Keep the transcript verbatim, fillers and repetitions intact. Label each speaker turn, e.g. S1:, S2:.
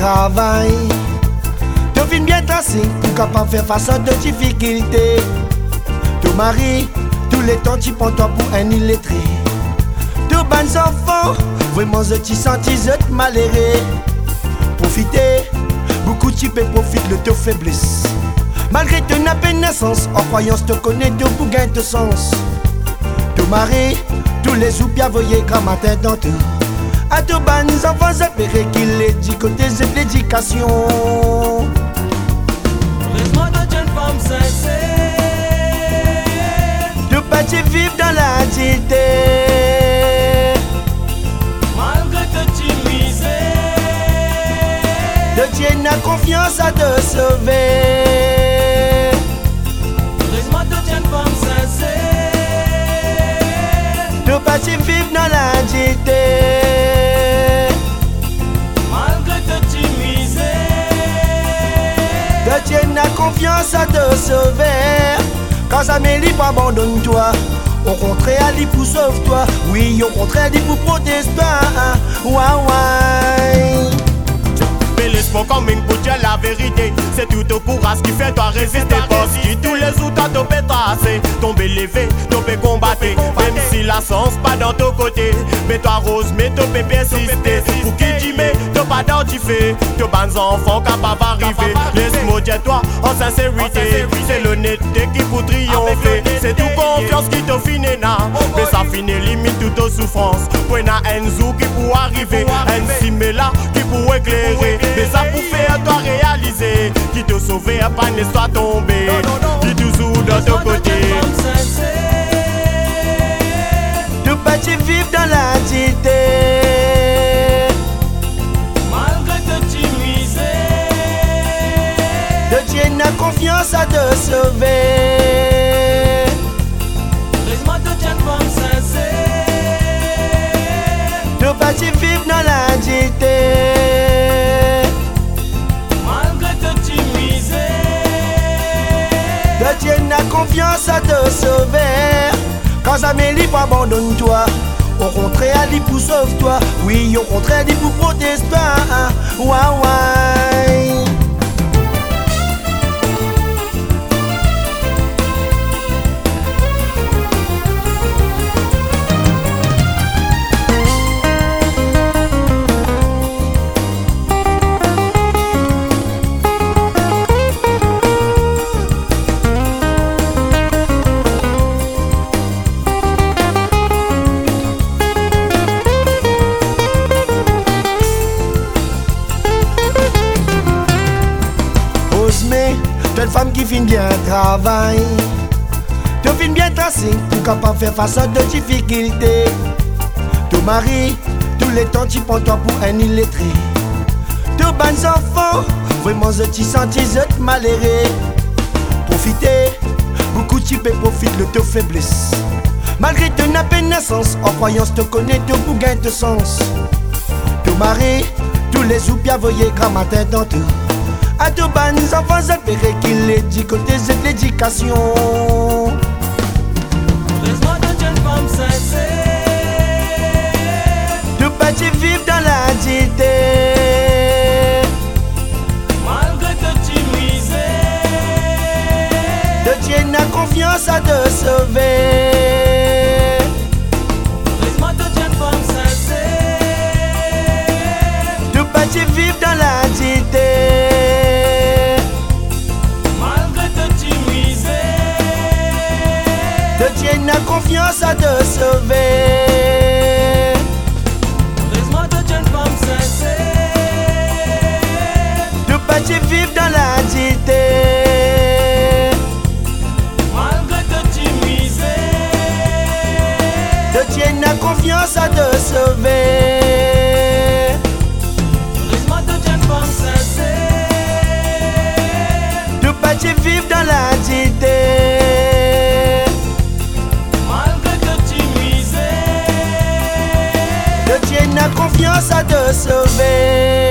S1: travail. Te fin bien tracé pour capable faire face à de difficultés. Ton mari, tous les temps tu prends toi pour un illettré. De bons enfants, vraiment je t'y sentis je te malheureux. Profiter, beaucoup tu peux profiter de tes faiblesses. Malgré ton naissance, en croyance te connais de pour gain de sens. Ton mari, tous les jours bien voyez grand matin dans tout. À de bons enfants, j'espérais qu'il ait dit côté de l'éducation.
S2: Laisse-moi de jeune femme sincère.
S1: De pas tu vivre dans la dignité.
S2: Malgré que tu misères.
S1: De Dieu n'a confiance à te sauver.
S2: Laisse-moi de jeune femme sincère.
S1: De pas tu vivre dans la dignité.
S2: Malgré que tu misères.
S1: De Dieu n'a confiance à te sauver. Quand ça m'élite pas abandonne-toi. Au contraire, il pour sauve-toi. Oui, au contraire, il pour proteste-toi. Ouah, ouah.
S3: Mais laisse-moi comme une pour dire la vérité. C'est tout ton courage qui fait toi résister. Parce que tous les jours t'as tombé tracé, tombé levé, tombé combattre. Même si la sens pas dans ton côté. Mais toi rose, mais ton bébé persister. Pour qui dit mais t'as pas d'antifé. T'as bons enfants capables d'arriver. Laisse-moi dire toi en sincérité. C'est l'honnêteté qui pour triompher. C'est tout confiance qui te finit na. Mais ça finit limite toute aux souffrances. Point à un zou qui pour arriver. Un simela qui pour éclairer. Mais ça pour faire toi réaliser. Qui te sauver pas ne soit tombé. Qui toujours dans ton côté.
S1: De pas tu vivre dans la dignité.
S2: Malgré que tu misères.
S1: De Dieu n'a confiance à te sauver.
S2: Laisse-moi de jeune femme sincère.
S1: De pas tu vivre dans la dignité.
S2: Malgré que tu misères.
S1: De Dieu n'a confiance à te sauver. Quand ça m'élite pas abandonne-toi. Au contraire, il pour sauve-toi. Oui, au contraire, il pour proteste-toi. Ouah, ouah. Telle femme qui finit bien travail. Te fin bien tracé pour capable faire face à de difficultés. Ton mari, tous les temps tu prends toi pour un illettré. De bons enfants, vraiment je t'y sentis je te malheureux. Profiter, beaucoup tu peux profiter de tes faiblesses. Malgré ton naissance, en croyance te connais de pour gain de sens. Ton mari, tous les jours bien voyez grand matin dans tout. À de bons enfants, j'espérais qu'il ait dit côté de l'éducation.
S2: Laisse-moi de jeune femme sincère.
S1: De pas tu vivre dans la dignité.
S2: Malgré que tu misères.
S1: De Dieu n'a confiance à te sauver.
S2: Laisse-moi de jeune femme sincère.
S1: De pas tu vivre dans la dignité. De Dieu n'a confiance à te sauver.
S2: Laisse-moi de jeune femme sincère.
S1: De pas tu vivre dans la dignité.
S2: Malgré que tu misères.
S1: De Dieu n'a confiance à te sauver.
S2: Laisse-moi de jeune femme sincère.
S1: De pas tu vivre dans la dignité. N'a confiance à te sauver.